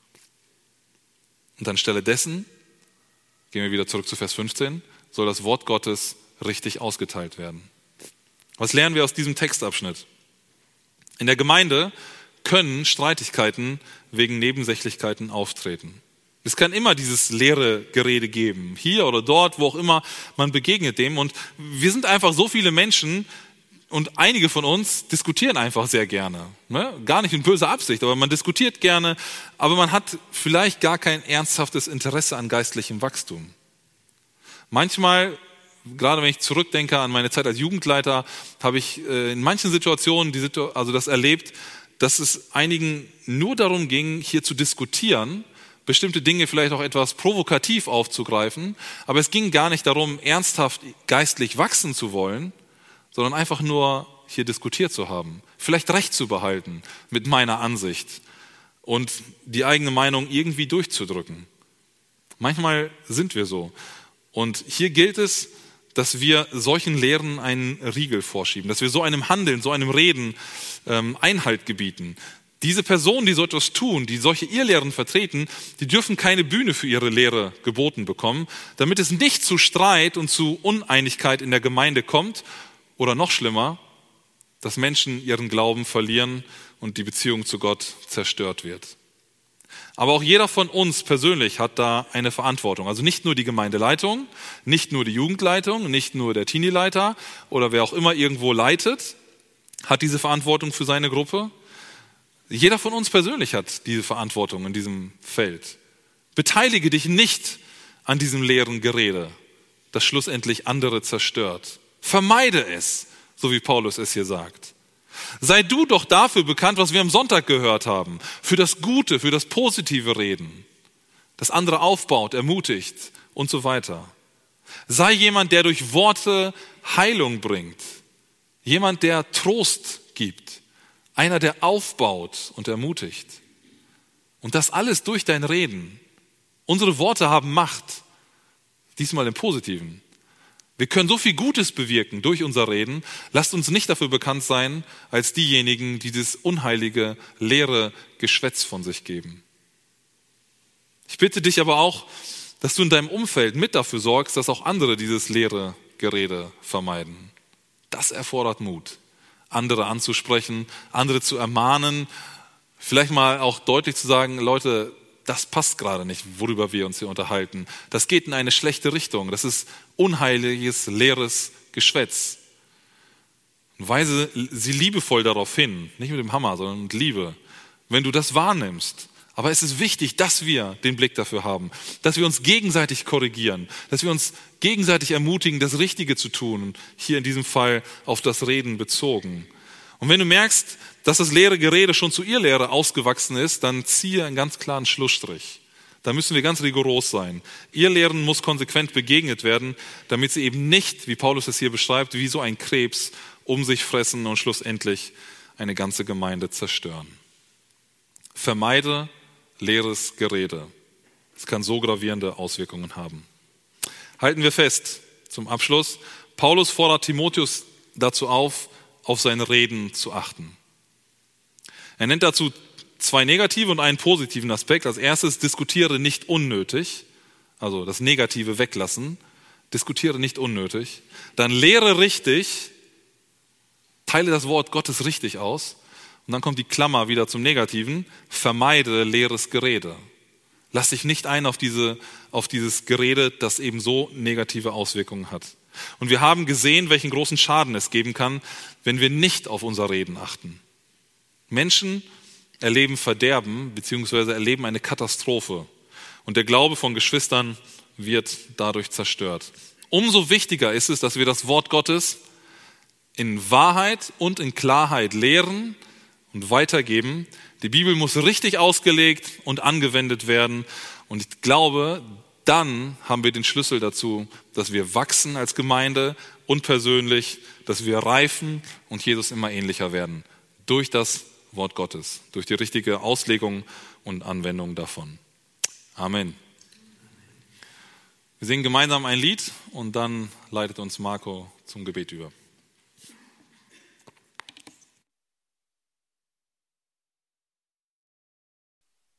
Und anstelle dessen, gehen wir wieder zurück zu Vers 15, soll das Wort Gottes richtig ausgeteilt werden. Was lernen wir aus diesem Textabschnitt? In der Gemeinde können Streitigkeiten wegen Nebensächlichkeiten auftreten. Es kann immer dieses leere Gerede geben, hier oder dort, wo auch immer man begegnet dem. Und wir sind einfach so viele Menschen, Und einige von uns diskutieren einfach sehr gerne. Ne? Gar nicht in böser Absicht, aber man diskutiert gerne, aber man hat vielleicht gar kein ernsthaftes Interesse an geistlichem Wachstum. Manchmal, gerade wenn ich zurückdenke an meine Zeit als Jugendleiter, habe ich in manchen Situationen das erlebt, dass es einigen nur darum ging, hier zu diskutieren, bestimmte Dinge vielleicht auch etwas provokativ aufzugreifen, aber es ging gar nicht darum, ernsthaft geistlich wachsen zu wollen, sondern einfach nur hier diskutiert zu haben, vielleicht Recht zu behalten mit meiner Ansicht und die eigene Meinung irgendwie durchzudrücken. Manchmal sind wir so. Und hier gilt es, dass wir solchen Lehren einen Riegel vorschieben, dass wir so einem Handeln, so einem Reden Einhalt gebieten. Diese Personen, die so etwas tun, die solche Irrlehren vertreten, die dürfen keine Bühne für ihre Lehre geboten bekommen, damit es nicht zu Streit und zu Uneinigkeit in der Gemeinde kommt oder noch schlimmer, dass Menschen ihren Glauben verlieren und die Beziehung zu Gott zerstört wird. Aber auch jeder von uns persönlich hat da eine Verantwortung. Also nicht nur die Gemeindeleitung, nicht nur die Jugendleitung, nicht nur der Teenie-Leiter oder wer auch immer irgendwo leitet, hat diese Verantwortung für seine Gruppe. Jeder von uns persönlich hat diese Verantwortung in diesem Feld. Beteilige dich nicht an diesem leeren Gerede, das schlussendlich andere zerstört. Vermeide es, so wie Paulus es hier sagt. Sei du doch dafür bekannt, was wir am Sonntag gehört haben, für das Gute, für das positive Reden, das andere aufbaut, ermutigt und so weiter. Sei jemand, der durch Worte Heilung bringt, jemand, der Trost gibt, einer, der aufbaut und ermutigt. Und das alles durch dein Reden. Unsere Worte haben Macht, diesmal im Positiven. Wir können so viel Gutes bewirken durch unser Reden. Lasst uns nicht dafür bekannt sein, als diejenigen, die dieses unheilige, leere Geschwätz von sich geben. Ich bitte dich aber auch, dass du in deinem Umfeld mit dafür sorgst, dass auch andere dieses leere Gerede vermeiden. Das erfordert Mut, andere anzusprechen, andere zu ermahnen, vielleicht mal auch deutlich zu sagen, Leute, das passt gerade nicht, worüber wir uns hier unterhalten. Das geht in eine schlechte Richtung. Das ist unheiliges, leeres Geschwätz. Und weise sie liebevoll darauf hin, nicht mit dem Hammer, sondern mit Liebe, wenn du das wahrnimmst. Aber es ist wichtig, dass wir den Blick dafür haben, dass wir uns gegenseitig korrigieren, dass wir uns gegenseitig ermutigen, das Richtige zu tun, hier in diesem Fall auf das Reden bezogen. Und wenn du merkst, dass das leere Gerede schon zu Irrlehre ausgewachsen ist, dann ziehe einen ganz klaren Schlussstrich. Da müssen wir ganz rigoros sein. Irrlehren muss konsequent begegnet werden, damit sie eben nicht, wie Paulus es hier beschreibt, wie so ein Krebs um sich fressen und schlussendlich eine ganze Gemeinde zerstören. Vermeide leeres Gerede. Es kann so gravierende Auswirkungen haben. Halten wir fest, zum Abschluss, Paulus fordert Timotheus dazu auf sein Reden zu achten. Er nennt dazu 2 negative und einen positiven Aspekt. Als erstes, diskutiere nicht unnötig, also das Negative weglassen. Diskutiere nicht unnötig. Dann lehre richtig, teile das Wort Gottes richtig aus. Und dann kommt die Klammer wieder zum Negativen. Vermeide leeres Gerede. Lass dich nicht ein auf dieses Gerede, das eben so negative Auswirkungen hat. Und wir haben gesehen, welchen großen Schaden es geben kann, wenn wir nicht auf unser Reden achten. Menschen erleben Verderben bzw. erleben eine Katastrophe. Und der Glaube von Geschwistern wird dadurch zerstört. Umso wichtiger ist es, dass wir das Wort Gottes in Wahrheit und in Klarheit lehren und weitergeben. Die Bibel muss richtig ausgelegt und angewendet werden. Und ich glaube, dann haben wir den Schlüssel dazu, dass wir wachsen als Gemeinde und persönlich, dass wir reifen und Jesus immer ähnlicher werden. Durch das Wort Gottes, durch die richtige Auslegung und Anwendung davon. Amen. Wir singen gemeinsam ein Lied und dann leitet uns Marco zum Gebet über.